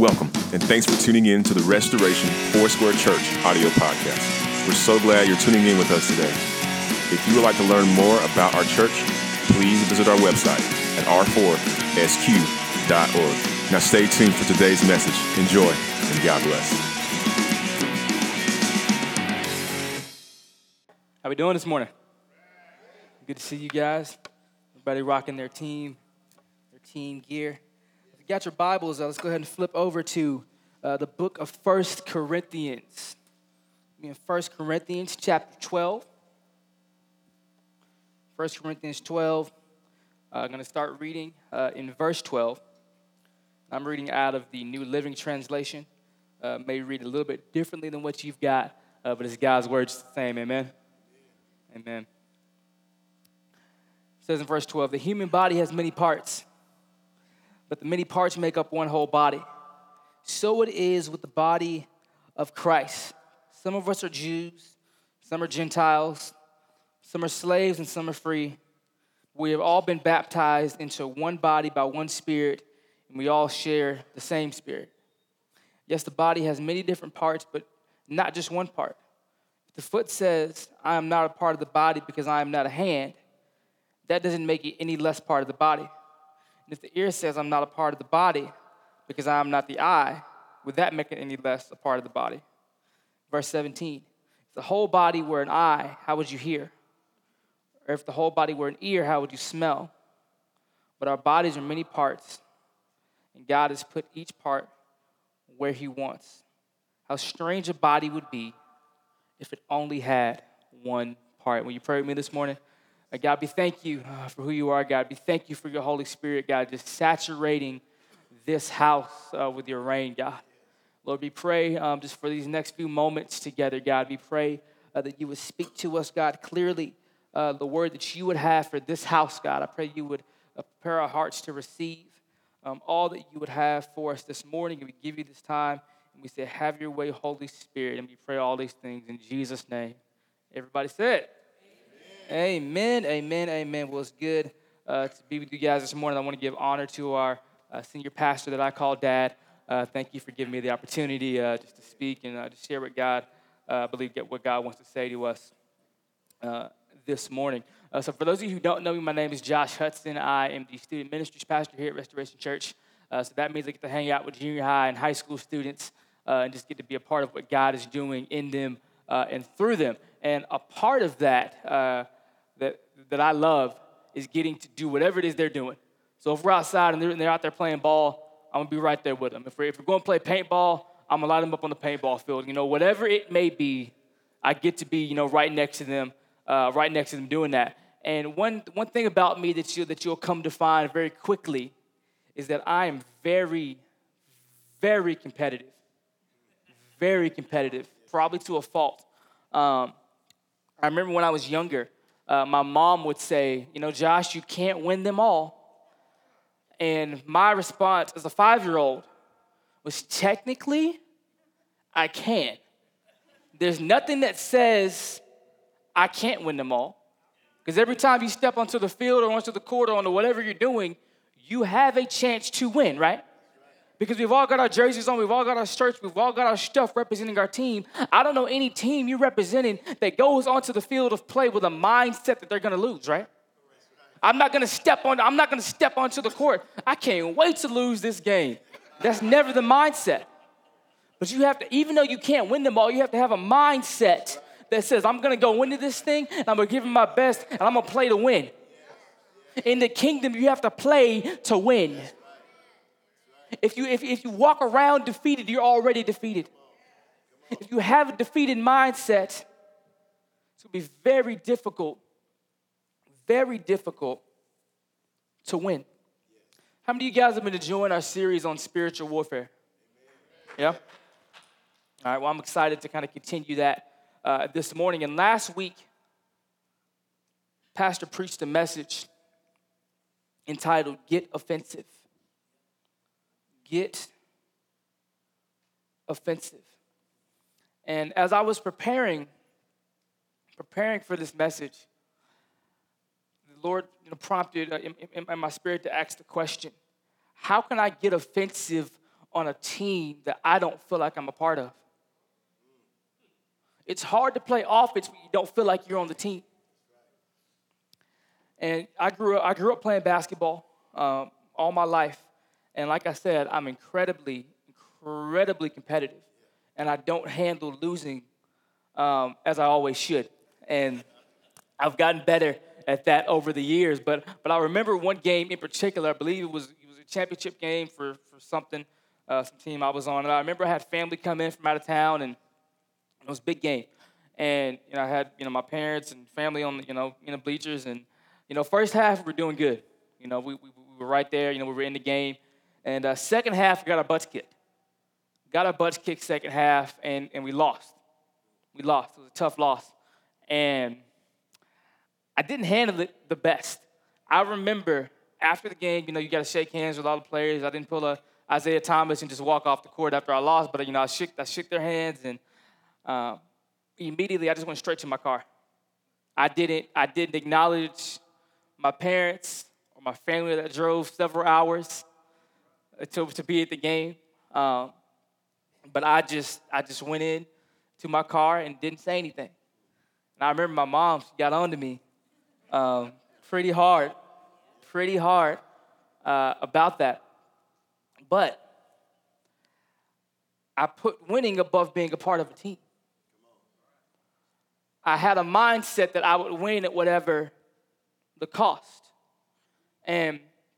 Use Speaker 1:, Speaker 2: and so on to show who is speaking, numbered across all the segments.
Speaker 1: Welcome, and thanks for tuning in to the Restoration Foursquare Church audio podcast. We're so glad you're tuning in with us today. If you would like to learn more about our church, please visit our website at r4sq.org. Now stay tuned for today's message. Enjoy, and God bless.
Speaker 2: How we doing this morning? Good to see you guys. Everybody rocking their team gear. If you got your Bibles, let's go ahead and flip over to the book of 1 Corinthians. In 1 Corinthians chapter 12. 1 Corinthians 12. I'm going to start reading in verse 12. I'm reading out of the New Living Translation. May read a little bit differently than what you've got, but it's God's words the same. Amen? Amen. It says in verse 12, the human body has many parts, but the many parts make up one whole body. So it is with the body of Christ. Some of us are Jews, some are Gentiles, some are slaves, and some are free. We have all been baptized into one body by one Spirit, and we all share the same Spirit. Yes, the body has many different parts, but not just one part. If the foot says, I am not a part of the body because I am not a hand, that doesn't make it any less part of the body. And if the ear says, I'm not a part of the body because I am not the eye, would that make it any less a part of the body? Verse 17, if the whole body were an eye, how would you hear? Or if the whole body were an ear, how would you smell? But our bodies are many parts, and God has put each part where he wants. How strange a body would be if it only had one part. Will you pray with me this morning? God, we thank you for who you are, God. We thank you for your Holy Spirit, God, just saturating this house with your reign, God. Lord, we pray just for these next few moments together, God. We pray that you would speak to us, God, clearly the word that you would have for this house, God. I pray you would prepare our hearts to receive all that you would have for us this morning. And we give you this time, and we say, have your way, Holy Spirit. And we pray all these things in Jesus' name. Everybody said, Amen, amen, amen. Well, it's good to be with you guys this morning. I want to give honor to our senior pastor that I call Dad. Thank you for giving me the opportunity just to speak and to share what God, what God wants to say to us this morning. So for those of you who don't know me, my name is Josh Hudson. I am the student ministries pastor here at Restoration Church. So that means I get to hang out with junior high and high school students and just get to be a part of what God is doing in them and through them. And a part of that that I love is getting to do whatever it is they're doing. So if we're outside and they're out there playing ball, I'm going to be right there with them. If we're going to play paintball, I'm going to line them up on the paintball field. You know, whatever it may be, I get to be, right next to them doing that. And one thing about me that you'll come to find very quickly is that I am very, very competitive. Very competitive, probably to a fault. I remember when I was younger, my mom would say, Josh, you can't win them all. And my response as a 5-year-old was, technically, I can. There's nothing that says I can't win them all. Because every time you step onto the field or onto the court or onto whatever you're doing, you have a chance to win, right? Because we've all got our jerseys on, we've all got our shirts, we've all got our stuff representing our team. I don't know any team you're representing that goes onto the field of play with a mindset that they're going to lose, right? I'm not going to step onto the court. I can't wait to lose this game. That's never the mindset. But you have to, even though you can't win them all, you have to have a mindset that says, I'm going to go into this thing, and I'm going to give it my best, and I'm going to play to win. In the kingdom, you have to play to win. If you walk around defeated, you're already defeated. If you have a defeated mindset, it's going to be very difficult to win. How many of you guys have been enjoying our series on spiritual warfare? Yeah? All right, well, I'm excited to kind of continue that this morning. And last week, Pastor preached a message entitled, Get Offensive. Get offensive. And as I was preparing for this message, the Lord prompted in my spirit to ask the question, how can I get offensive on a team that I don't feel like I'm a part of. It's hard to play offense when you don't feel like you're on the team. And I grew up playing basketball all my life. And like I said, I'm incredibly competitive. And I don't handle losing as I always should. And I've gotten better at that over the years. But I remember one game in particular, I believe it was a championship game for something, some team I was on. And I remember I had family come in from out of town, and it was a big game. And I had my parents and family on in the bleachers. And first half we were doing good. We were right there. We were in the game. And second half we got our butts kicked. Got our butts kicked second half, and we lost. We lost. It was a tough loss. And I didn't handle it the best. I remember after the game, you got to shake hands with all the players. I didn't pull a Isaiah Thomas and just walk off the court after I lost, but I shook their hands, and immediately I just went straight to my car. I didn't acknowledge my parents or my family that drove several hours to be at the game. But I just went in to my car and didn't say anything. And I remember my mom, she got on to me pretty hard about that. But I put winning above being a part of a team. I had a mindset that I would win at whatever the cost. And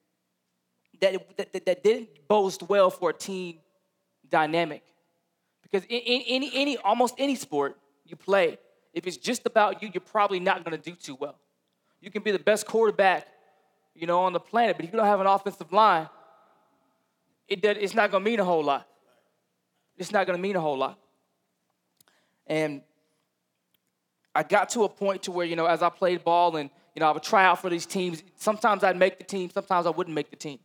Speaker 2: that didn't bode well for a team dynamic. Because in almost any sport you play, if it's just about you, you're probably not going to do too well. You can be the best quarterback, on the planet, but if you don't have an offensive line, it's not going to mean a whole lot. It's not going to mean a whole lot. And I got to a point to where, as I played ball and, I would try out for these teams. Sometimes I'd make the team. Sometimes I wouldn't make the team.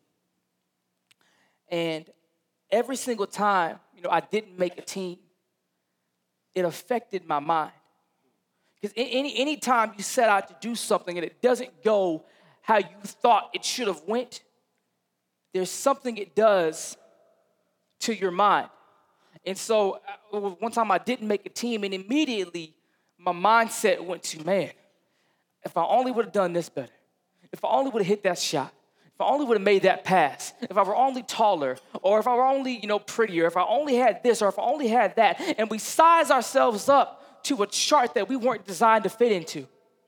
Speaker 2: And every single time, I didn't make a team, it affected my mind. Because any time you set out to do something and it doesn't go how you thought it should have went, there's something it does to your mind. And so one time I didn't make a team, and immediately my mindset went to, man, if I only would have done this better, if I only would have hit that shot, if I only would have made that pass, if I were only taller, or if I were only, prettier, if I only had this, or if I only had that, and we size ourselves up to a chart that we weren't designed to fit into.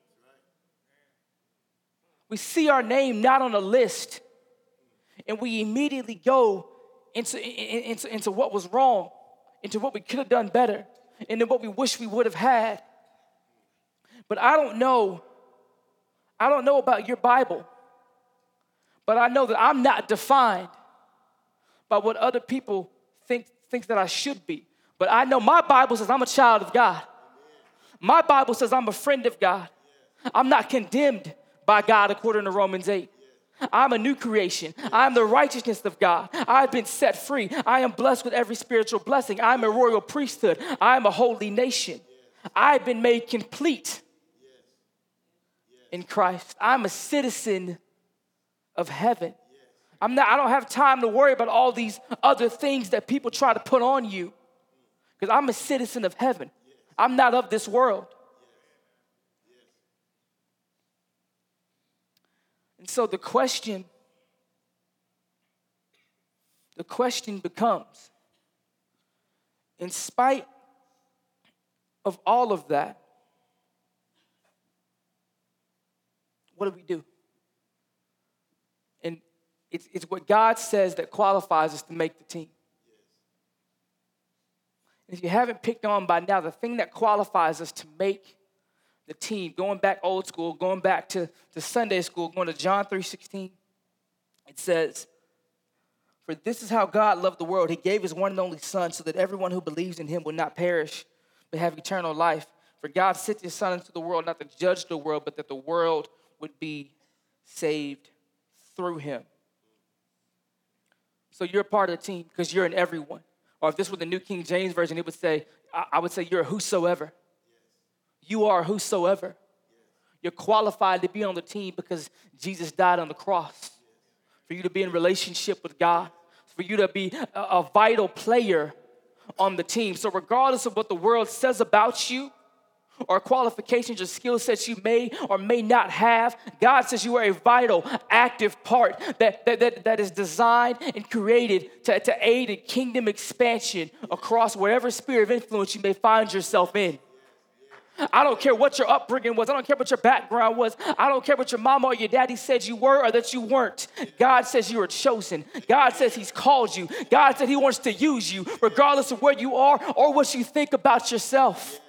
Speaker 2: We see our name not on a list, and we immediately go into what was wrong, into what we could have done better, and then what we wish we would have had. But I don't know about your Bible, but I know that I'm not defined by what other people think that I should be. But I know my Bible says I'm a child of God. My Bible says I'm a friend of God. I'm not condemned by God according to Romans 8. I'm a new creation. I'm the righteousness of God. I've been set free. I am blessed with every spiritual blessing. I'm a royal priesthood. I'm a holy nation. I've been made complete in Christ. I'm a citizen of heaven. I don't have time to worry about all these other things that people try to put on you, because I'm a citizen of heaven. I'm not of this world. And so the question becomes, in spite of all of that, what do we do? And it's what God says that qualifies us to make the team. And if you haven't picked on by now, the thing that qualifies us to make the team, going back old school, going back to Sunday school, going to John 3:16, it says, "For this is how God loved the world. He gave his one and only Son so that everyone who believes in him will not perish, but have eternal life. For God sent his Son into the world not to judge the world, but that the world would be saved through him." So you're a part of the team because you're an everyone. Or if this were the New King James Version, it would say, I would say you're a whosoever. You are whosoever. You're qualified to be on the team because Jesus died on the cross for you to be in relationship with God, for you to be a vital player on the team. So regardless of what the world says about you, or qualifications or skill sets you may or may not have, God says you are a vital, active part that is designed and created to aid in kingdom expansion across whatever sphere of influence you may find yourself in. I don't care what your upbringing was. I don't care what your background was. I don't care what your mama or your daddy said you were or that you weren't. God says you are chosen. God says he's called you. God said he wants to use you regardless of where you are or what you think about yourself.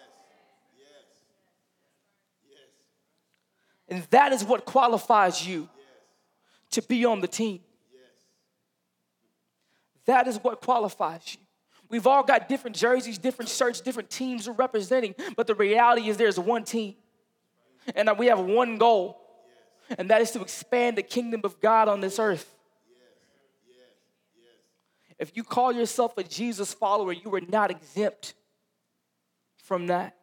Speaker 2: And that is what qualifies you to be on the team. That is what qualifies you. We've all got different jerseys, different shirts, different teams we're representing, but the reality is there's one team. And we have one goal, and that is to expand the kingdom of God on this earth. If you call yourself a Jesus follower, you are not exempt from that.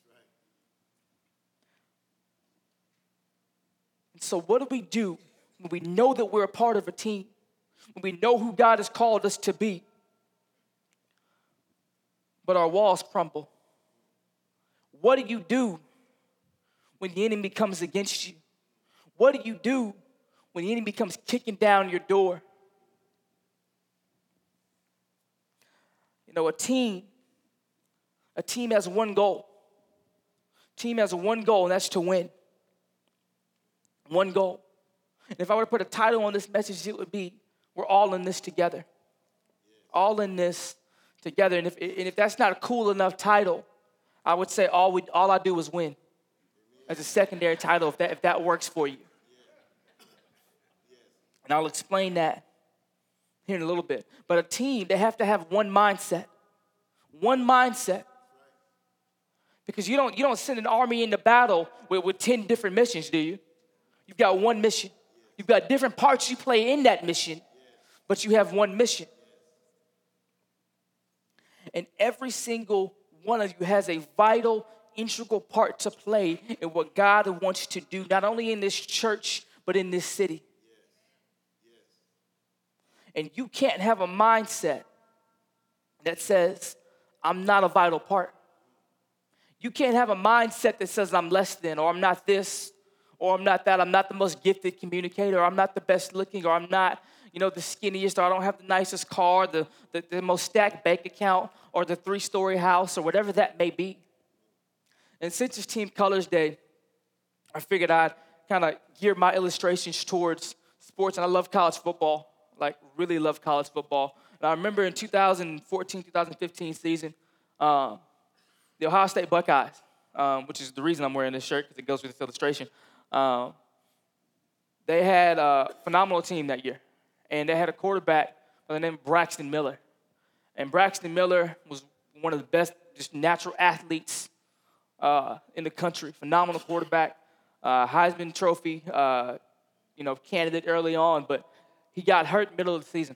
Speaker 2: So what do we do when we know that we're a part of a team, when we know who God has called us to be, but our walls crumble? What do you do when the enemy comes against you? What do you do when the enemy comes kicking down your door? You know, a team has one goal. A team has one goal, and that's to win. One goal. And if I were to put a title on this message, it would be, we're all in this together. All in this together. And if that's not a cool enough title, I would say all I do is win. As a secondary title, if that works for you. And I'll explain that here in a little bit. But a team, they have to have one mindset. One mindset. Because you don't send an army into battle with 10 different missions, do you? You've got one mission. You've got different parts you play in that mission, but you have one mission. And every single one of you has a vital, integral part to play in what God wants to do, not only in this church, but in this city. And you can't have a mindset that says, I'm not a vital part. You can't have a mindset that says I'm less than, or I'm not this, or I'm not that. I'm not the most gifted communicator, or I'm not the best looking, or I'm not, the skinniest, or I don't have the nicest car, the most stacked bank account, or the 3-story house, or whatever that may be. And since it's Team Colors Day, I figured I'd kind of gear my illustrations towards sports, and I love college football, really love college football. And I remember in 2014, 2015 season, the Ohio State Buckeyes, which is the reason I'm wearing this shirt, because it goes with this illustration. They had a phenomenal team that year, and they had a quarterback by the name of Braxton Miller. And Braxton Miller was one of the best just natural athletes in the country. Phenomenal quarterback, Heisman Trophy, candidate early on, but he got hurt in the middle of the season.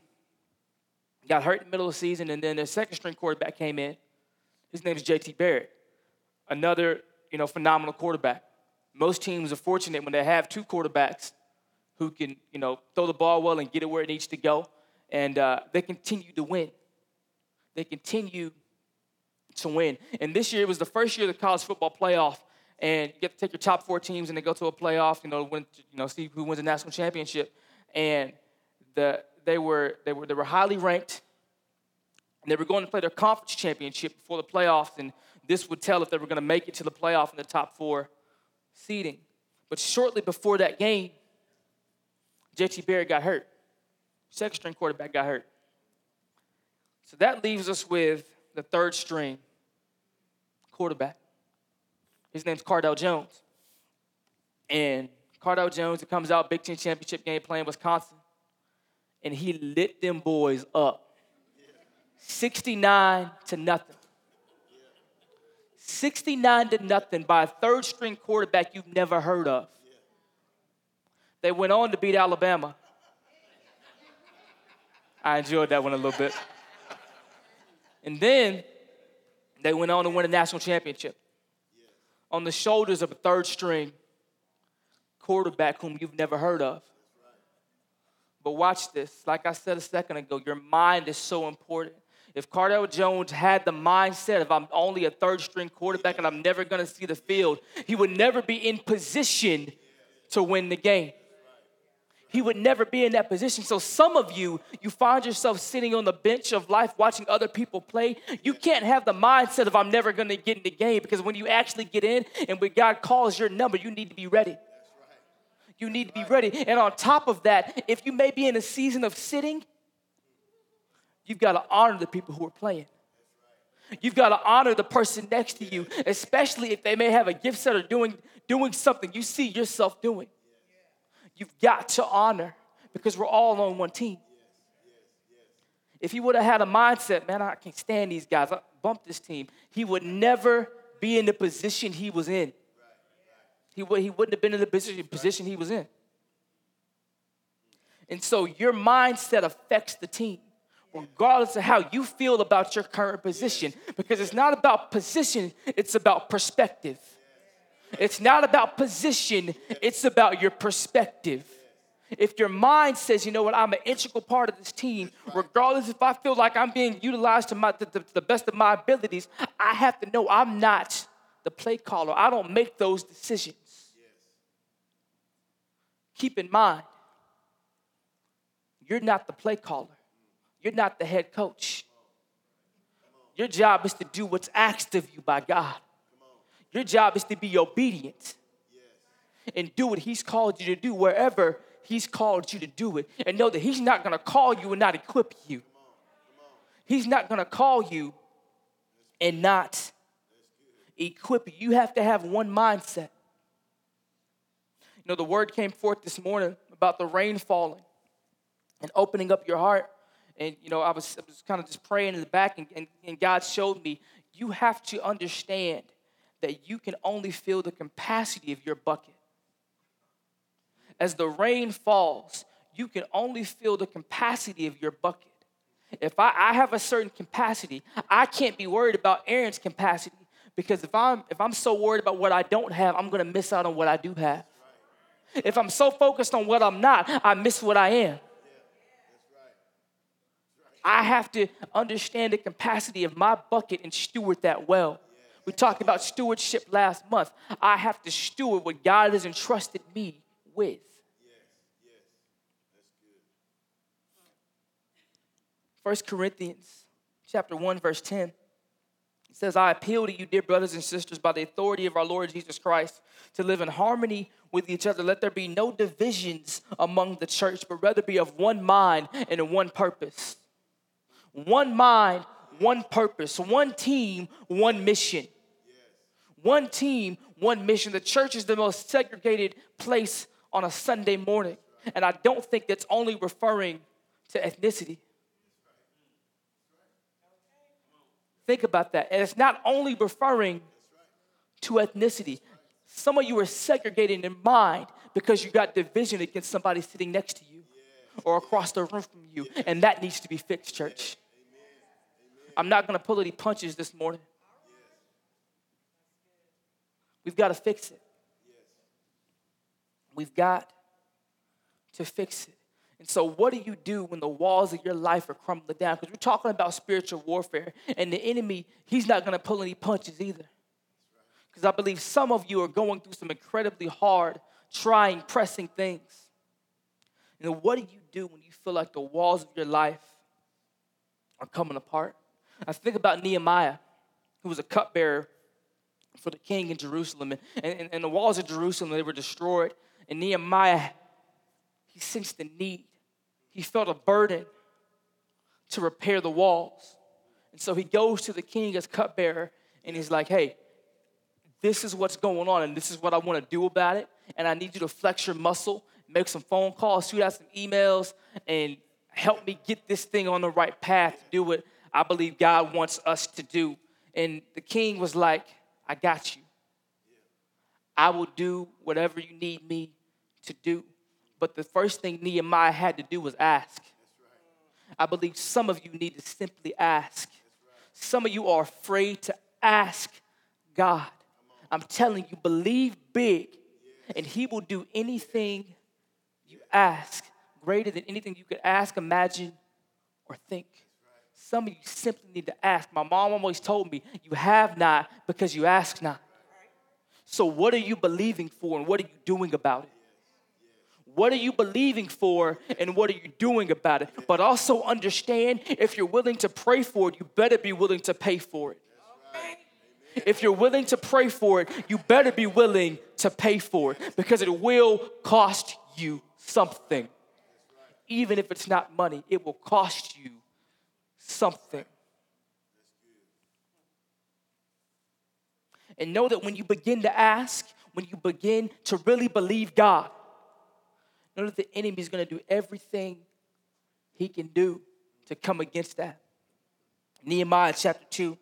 Speaker 2: And then their second-string quarterback came in. His name is J.T. Barrett, another, phenomenal quarterback. Most teams are fortunate when they have two quarterbacks who can, throw the ball well and get it where it needs to go, and they continue to win. They continue to win. And this year was the first year of the college football playoff, and you get to take your top 4 teams and they go to a playoff, see who wins the national championship. And they were highly ranked, and they were going to play their conference championship before the playoffs, and this would tell if they were going to make it to the playoff in the top 4 seeding. But shortly before that game, J.T. Barrett got hurt. Second-string quarterback got hurt. So that leaves us with the third-string quarterback. His name's Cardale Jones. And Cardale Jones, it comes out, Big Ten championship game playing Wisconsin, and he lit them boys up. 69-0. 69-0 by a third-string quarterback you've never heard of. They went on to beat Alabama. I enjoyed that one a little bit. And then they went on to win a national championship on the shoulders of a third-string quarterback whom you've never heard of. But watch this. Like I said a second ago, your mind is so important. If Cardale Jones had the mindset of I'm only a third-string quarterback and I'm never going to see the field, he would never be in position to win the game. He would never be in that position. So some of you find yourself sitting on the bench of life watching other people play. You can't have the mindset of I'm never going to get in the game, because when you actually get in and when God calls your number, you need to be ready. You need to be ready. And on top of that, if you may be in a season of sitting, you've got to honor the people who are playing. You've got to honor the person next to you, especially if they may have a gift set or doing something you see yourself doing. You've got to honor, because we're all on one team. If he would have had a mindset, man, I can't stand these guys, I bump this team, he would never be in the position he was in. He wouldn't have been in the position he was in. And so your mindset affects the team, regardless of how you feel about your current position, because it's not about position, it's about perspective. It's not about position, it's about your perspective. If your mind says, you know what, I'm an integral part of this team, regardless if I feel like I'm being utilized to the best of my abilities, I have to know I'm not the play caller. I don't make those decisions. Keep in mind, you're not the play caller. You're not the head coach. Your job is to do what's asked of you by God. Your job is to be obedient and do what he's called you to do wherever he's called you to do it. And know that he's not going to call you and not equip you. He's not going to call you and not equip you. You have to have one mindset. You know, the word came forth this morning about the rain falling and opening up your heart. And, you know, I was kind of just praying in the back, and God showed me, you have to understand that you can only fill the capacity of your bucket. As the rain falls, you can only fill the capacity of your bucket. If I have a certain capacity, I can't be worried about Aaron's capacity, because if I'm so worried about what I don't have, I'm going to miss out on what I do have. If I'm so focused on what I'm not, I miss what I am. I have to understand the capacity of my bucket and steward that well. We talked about stewardship last month. I have to steward what God has entrusted me with. That's good. 1 Corinthians chapter 1, verse 10. It says, I appeal to you, dear brothers and sisters, by the authority of our Lord Jesus Christ, to live in harmony with each other. Let there be no divisions among the church, but rather be of one mind and one purpose. One mind, one purpose. One team, one mission. One team, one mission. The church is the most segregated place on a Sunday morning. And I don't think that's only referring to ethnicity. Think about that. And it's not only referring to ethnicity. Some of you are segregated in mind because you got division against somebody sitting next to you or across the room from you. And that needs to be fixed, church. I'm not going to pull any punches this morning. We've got to fix it. We've got to fix it. And so what do you do when the walls of your life are crumbling down? Because we're talking about spiritual warfare. And the enemy, he's not going to pull any punches either. Because I believe some of you are going through some incredibly hard, trying, pressing things. You know, what do you do when you feel like the walls of your life are coming apart? I think about Nehemiah, who was a cupbearer for the king in Jerusalem. And the walls of Jerusalem, they were destroyed. And Nehemiah, he sensed the need. He felt a burden to repair the walls. And so he goes to the king as cupbearer, and he's like, hey, this is what's going on, and this is what I want to do about it. And I need you to flex your muscle, make some phone calls, shoot out some emails, and help me get this thing on the right path to do what I believe God wants us to do. And the king was like, I got you. I will do whatever you need me to do. But the first thing Nehemiah had to do was ask. I believe some of you need to simply ask. Some of you are afraid to ask God. I'm telling you, believe big, and he will do anything you ask. greater than anything you could ask, imagine, or think. Some of you simply need to ask. My mom always told me, you have not because you ask not. So what are you believing for and what are you doing about it? What are you believing for and what are you doing about it? But also understand, if you're willing to pray for it, you better be willing to pay for it. If you're willing to pray for it, you better be willing to pay for it because it will cost you something. Even if it's not money, it will cost you something. And know that when you begin to ask, when you begin to really believe God, know that the enemy is going to do everything he can do to come against that. Nehemiah chapter 2,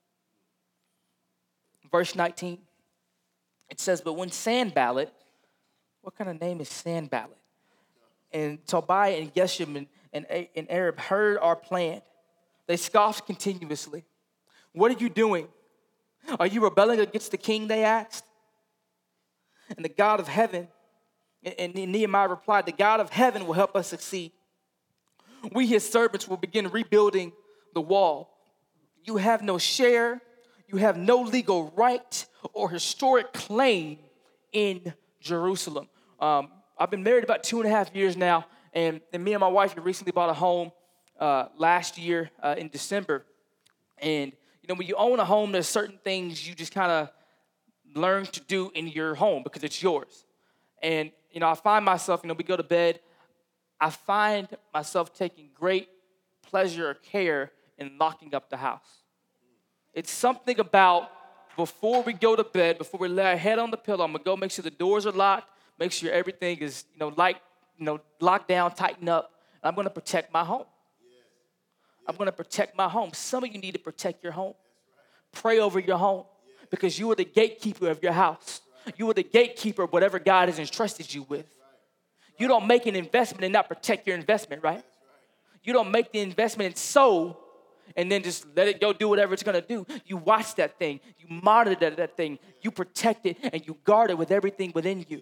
Speaker 2: verse 19. It says, but when Sanballat, what kind of name is Sanballat? And Tobiah and Geshem and Arab heard our plan. They scoffed continuously. What are you doing? Are you rebelling against the king, they asked? And the God of heaven, and Nehemiah replied, the God of heaven will help us succeed. We, his servants, will begin rebuilding the wall. You have no share, you have no legal right or historic claim in Jerusalem. I've been married about 2.5 years now, and me and my wife recently bought a home last year in December. And when you own a home, there's certain things you just kind of learn to do in your home because it's yours. And, I find myself, we go to bed, I find myself taking great pleasure or care in locking up the house. It's something about before we go to bed, before we lay our head on the pillow, I'm going to go make sure the doors are locked, make sure everything is, locked down, tighten up. I'm going to protect my home. I'm going to protect my home. Some of you need to protect your home. Pray over your home because you are the gatekeeper of your house. You are the gatekeeper of whatever God has entrusted you with. You don't make an investment and not protect your investment, right? You don't make the investment and sow and then just let it go do whatever it's going to do. You watch that thing. You monitor that thing. You protect it and you guard it with everything within you.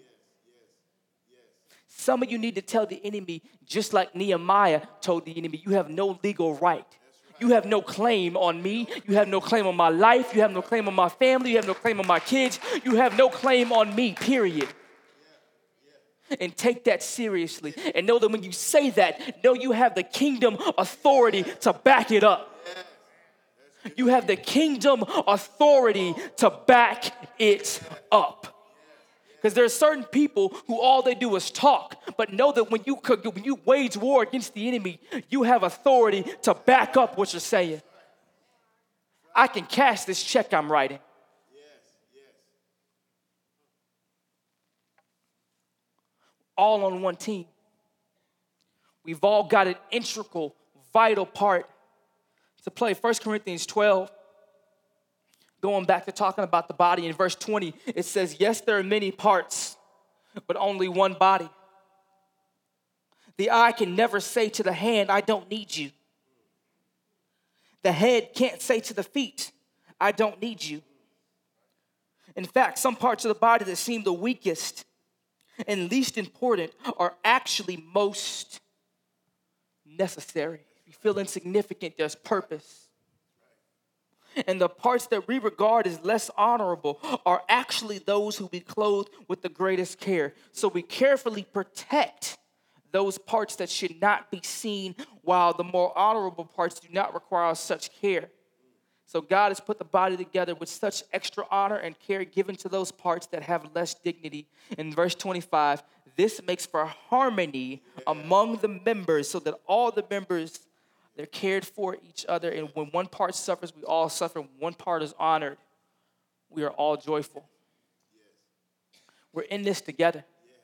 Speaker 2: Some of you need to tell the enemy, just like Nehemiah told the enemy, you have no legal right. You have no claim on me. You have no claim on my life. You have no claim on my family. You have no claim on my kids. You have no claim on me, period. And take that seriously. And know that when you say that, know you have the kingdom authority to back it up. You have the kingdom authority to back it up. Because there are certain people who all they do is talk, but know that when you wage war against the enemy, you have authority to back up what you're saying. I can cash this check I'm writing. All on one team. We've all got an integral, vital part to play. 1 Corinthians 12. Going back to talking about the body in verse 20, it says, yes, there are many parts, but only one body. The eye can never say to the hand, I don't need you. The head can't say to the feet, I don't need you. In fact, some parts of the body that seem the weakest and least important are actually most necessary. If you feel insignificant, there's purpose. And the parts that we regard as less honorable are actually those who we clothe with the greatest care. So we carefully protect those parts that should not be seen, while the more honorable parts do not require such care. So God has put the body together with such extra honor and care given to those parts that have less dignity. In verse 25, this makes for harmony among the members so that all the members, they're cared for each other. And when one part suffers, we all suffer. When one part is honored, we are all joyful. We're in this together.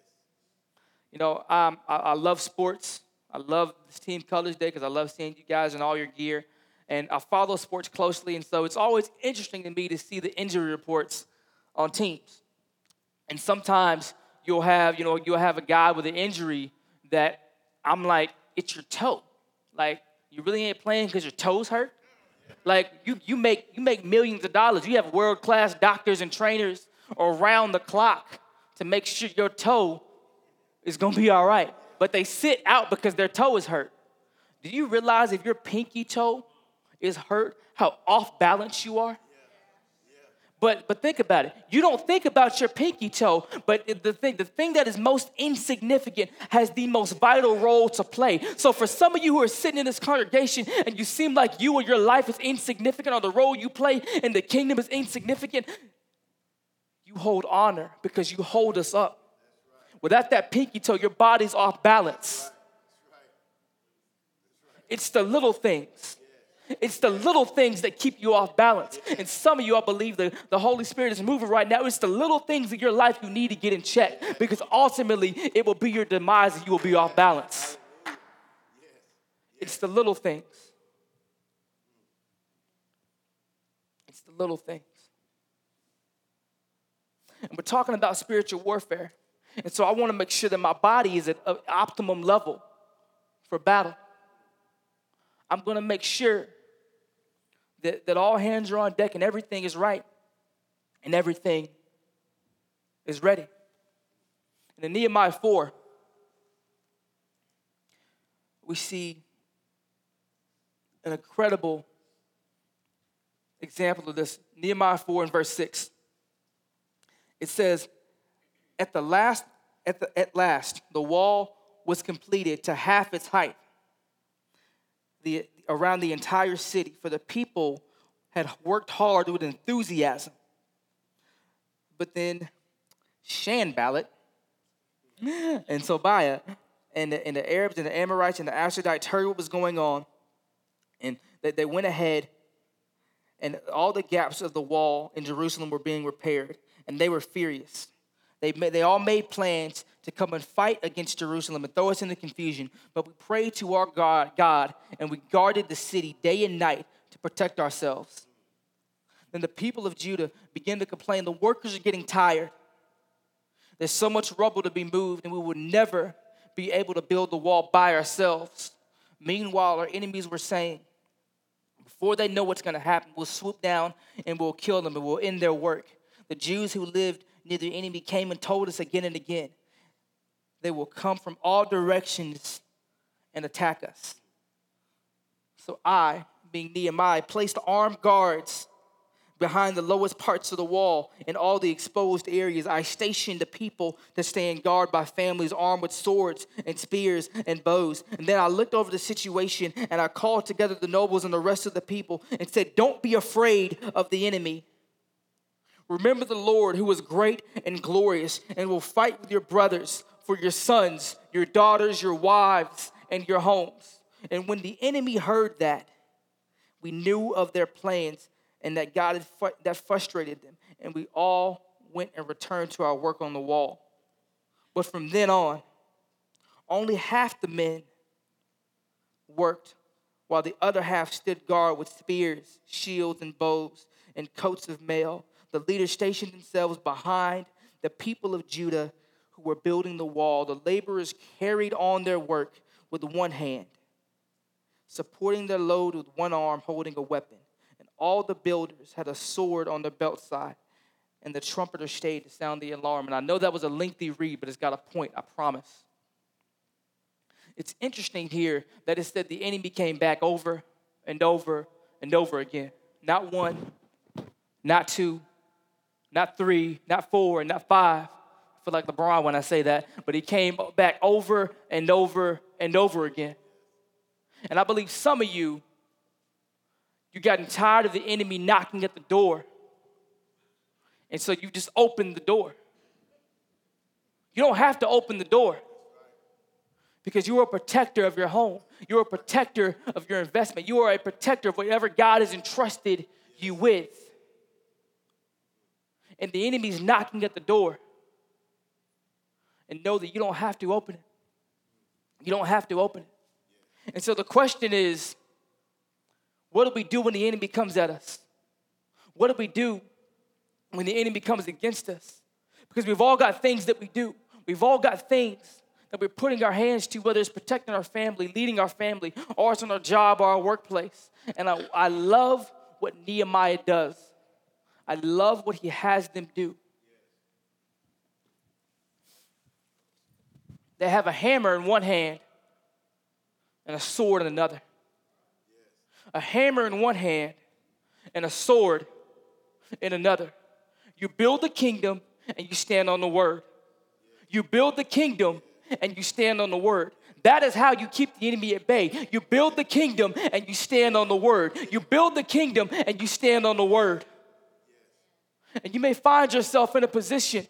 Speaker 2: I love sports. I love this Team Colors Day because I love seeing you guys in all your gear. And I follow sports closely, and so it's always interesting to me to see the injury reports on teams. And sometimes you'll have a guy with an injury that I'm like, it's your toe. Like, you really ain't playing because your toes hurt? Like, you make millions of dollars. You have world-class doctors and trainers around the clock to make sure your toe is going to be all right. but they sit out because their toe is hurt. Do you realize if your pinky toe is hurt, how off balance you are? But think about it. You don't think about your pinky toe, but the thing that is most insignificant has the most vital role to play. So for some of you who are sitting in this congregation and you seem like you or your life is insignificant or the role you play in the kingdom is insignificant, you hold honor because you hold us up. Without that pinky toe, your body's off balance. It's the little things. It's the little things that keep you off balance. And some of you, I believe the Holy Spirit is moving right now. It's the little things in your life you need to get in check because ultimately it will be your demise and you will be off balance. It's the little things. It's the little things. And we're talking about spiritual warfare. And so I want to make sure that my body is at an optimum level for battle. I'm going to make sure that all hands are on deck and everything is right and everything is ready. And in Nehemiah 4, we see an incredible example of this. Nehemiah 4 and verse 6. It says, At last, the wall was completed to half its height around the entire city, for the people had worked hard with enthusiasm. But then Sanballat and Tobiah and the Arabs and the Amorites and the Ashdodites heard what was going on, and they went ahead, and all the gaps of the wall in Jerusalem were being repaired, and they were furious. They all made plans to come and fight against Jerusalem and throw us into confusion. But we prayed to our God, and we guarded the city day and night to protect ourselves. Then the people of Judah began to complain, the workers are getting tired. There's so much rubble to be moved, and we will never be able to build the wall by ourselves. Meanwhile, our enemies were saying, before they know what's going to happen, we'll swoop down and we'll kill them and we'll end their work. The Jews who lived near the enemy came and told us again and again, they will come from all directions and attack us. So I, being Nehemiah, placed armed guards behind the lowest parts of the wall in all the exposed areas. I stationed the people to stand guard by families armed with swords and spears and bows. And then I looked over the situation and I called together the nobles and the rest of the people and said, don't be afraid of the enemy. Remember the Lord who is great and glorious and will fight with your brothers for your sons, your daughters, your wives, and your homes. And when the enemy heard that, we knew of their plans and that God that frustrated them. And we all went and returned to our work on the wall. But from then on, only half the men worked while the other half stood guard with spears, shields, and bows, and coats of mail. The leaders stationed themselves behind the people of Judah who were building the wall. The laborers carried on their work with one hand, supporting their load with one arm, holding a weapon. And all the builders had a sword on their belt side, and the trumpeter stayed to sound the alarm. And I know that was a lengthy read, but it's got a point, I promise. It's interesting here that it said the enemy came back over and over and over again. Not one, not two, not three, not four, and not five. I feel like LeBron when I say that. But he came back over and over and over again. And I believe some of you gotten tired of the enemy knocking at the door. And so you just opened the door. You don't have to open the door because you are a protector of your home. You're a protector of your investment. You are a protector of whatever God has entrusted you with. And the enemy's knocking at the door. And know that you don't have to open it. You don't have to open it. And so the question is, what do we do when the enemy comes at us? What do we do when the enemy comes against us? Because we've all got things that we do. We've all got things that we're putting our hands to, whether it's protecting our family, leading our family, or it's on our job or our workplace. And I love what Nehemiah does. I love what he has them do. They have a hammer in one hand and a sword in another. A hammer in one hand and a sword in another. You build the kingdom and you stand on the word. You build the kingdom and you stand on the word. That is how you keep the enemy at bay. You build the kingdom and you stand on the word. You build the kingdom and you stand on the word. And you may find yourself in a position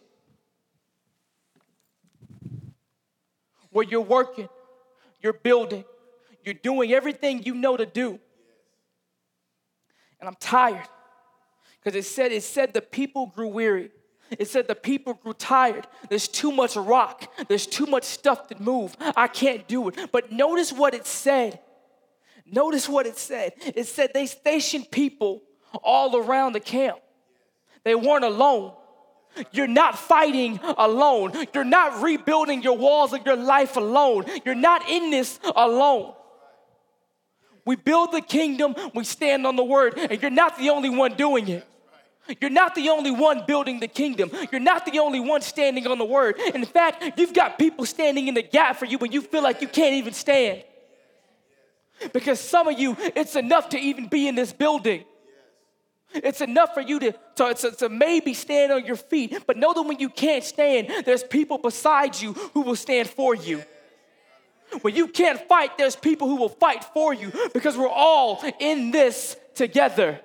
Speaker 2: where you're working, you're building, you're doing everything you know to do. And I'm tired because it said the people grew weary. It said the people grew tired. There's too much rock. There's too much stuff to move. I can't do it. But notice what it said. Notice what it said. It said they stationed people all around the camp. They weren't alone. You're not fighting alone. You're not rebuilding your walls of your life alone. You're not in this alone. We build the kingdom, we stand on the word, and you're not the only one doing it. You're not the only one building the kingdom. You're not the only one standing on the word. In fact, you've got people standing in the gap for you when you feel like you can't even stand. Because some of you, it's enough to even be in this building. It's enough for you to maybe stand on your feet. But know that when you can't stand, there's people beside you who will stand for you. When you can't fight, there's people who will fight for you because we're all in this together.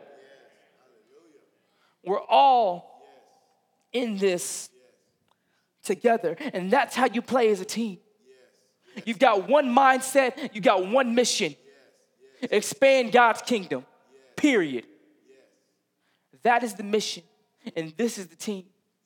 Speaker 2: We're all in this together. And that's how you play as a team. You've got one mindset, you got one mission. Expand God's kingdom, period. That is the mission, and this is the team.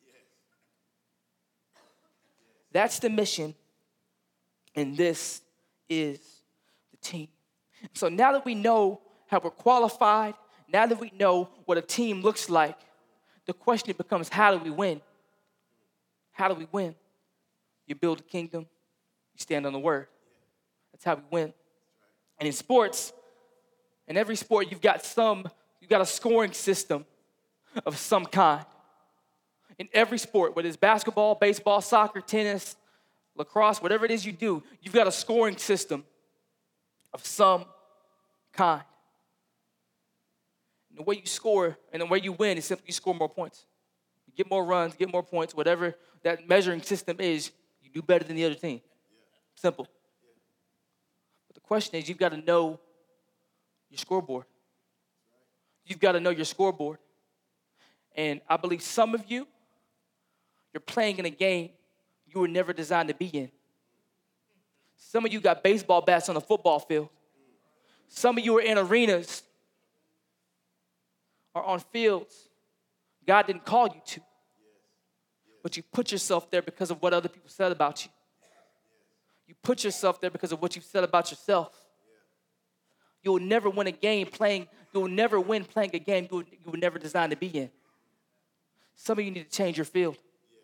Speaker 2: That's the mission, and this is the team. So now that we know how we're qualified, now that we know what a team looks like, the question becomes, how do we win? How do we win? You build a kingdom, you stand on the word. That's how we win. And in sports, in every sport, you've got a scoring system of some kind. In every sport, whether it's basketball, baseball, soccer, tennis, lacrosse, whatever it is you do, you've got a scoring system of some kind. And the way you score and the way you win is simply you score more points. You get more runs, get more points, whatever that measuring system is, you do better than the other team. Simple. But the question is, you've got to know your scoreboard. You've got to know your scoreboard. And I believe some of you, you're playing in a game you were never designed to be in. Some of you got baseball bats on the football field. Some of you are in arenas or on fields God didn't call you to. But you put yourself there because of what other people said about you. You put yourself there because of what you said about yourself. You'll never win a game playing, you'll never win playing a game you were never designed to be in. Some of you need to change your field.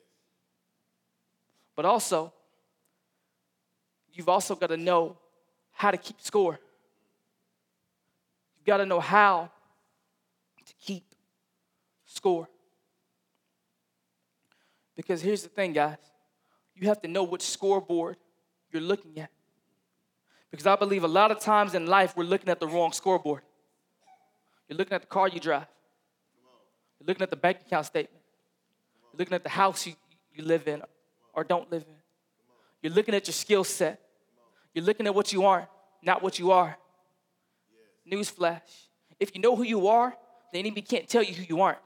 Speaker 2: But also, you've also got to know how to keep score. You've got to know how to keep score. Because here's the thing, guys. You have to know which scoreboard you're looking at. Because I believe a lot of times in life, we're looking at the wrong scoreboard. You're looking at the car you drive. You're looking at the bank account statement. You're looking at the house you live in or don't live in. You're looking at your skill set. You're looking at what you aren't, not what you are. Newsflash. If you know who you are, the enemy can't tell you who you aren't.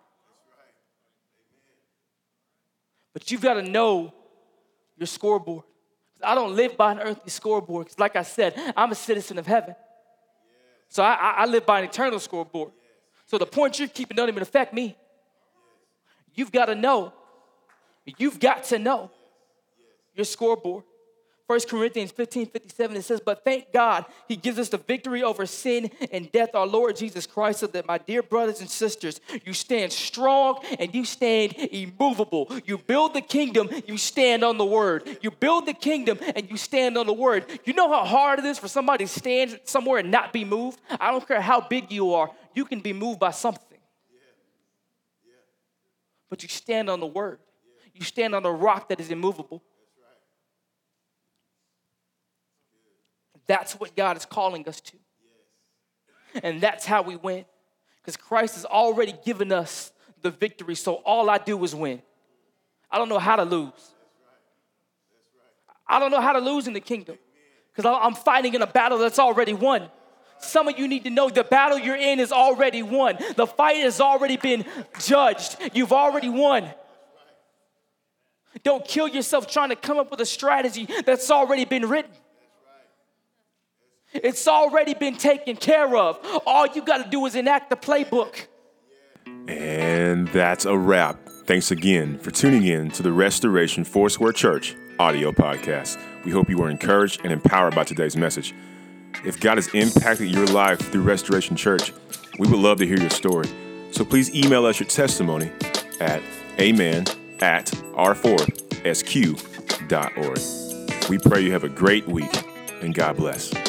Speaker 2: But you've got to know your scoreboard. I don't live by an earthly scoreboard. Because like I said, I'm a citizen of heaven. So I live by an eternal scoreboard. So the points you're keeping don't even affect me. You've got to know. You've got to know your scoreboard. 1 Corinthians 15:57, it says, but thank God he gives us the victory over sin and death, our Lord Jesus Christ, so that my dear brothers and sisters, you stand strong and you stand immovable. You build the kingdom, you stand on the word. You build the kingdom and you stand on the word. You know how hard it is for somebody to stand somewhere and not be moved? I don't care how big you are, you can be moved by something. But you stand on the word. You stand on the rock that is immovable. That's what God is calling us to. And that's how we win. Because Christ has already given us the victory, so all I do is win. I don't know how to lose. I don't know how to lose in the kingdom because I'm fighting in a battle that's already won. Some of you need to know the battle you're in is already won. The fight has already been judged. You've already won. Don't kill yourself trying to come up with a strategy that's already been written. It's already been taken care of. All you got to do is enact the playbook.
Speaker 1: And that's a wrap. Thanks again for tuning in to the Restoration Foursquare Church audio podcast. We hope you were encouraged and empowered by today's message. If God has impacted your life through Restoration Church, we would love to hear your story. So please email us your testimony at amen@r4sq.org. We pray you have a great week, and God bless.